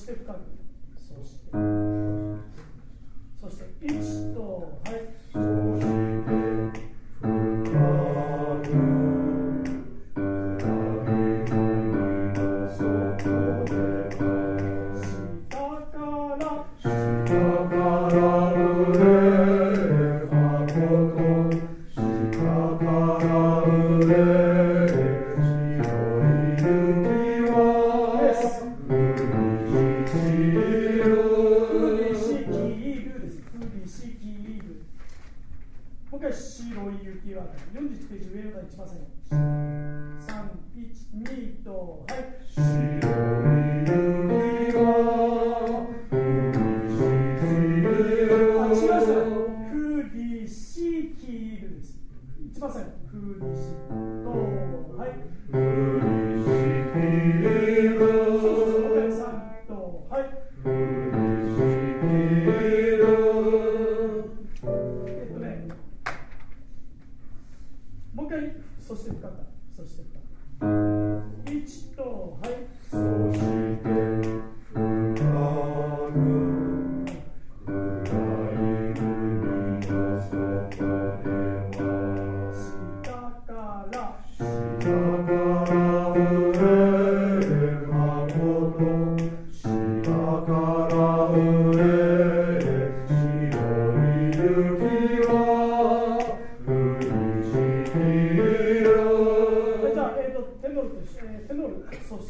して深く、そして1と、はい、そして深く、もう一回白い雪は41ページ上から1番線3、1、2と、はい、白い雪は違いました。降りしきるです。1番線降りしと、はい、降りしきる、そうもう一回3と、はい、降りしきる、もう一回、そして深く、そして深く。1と、はい、そして。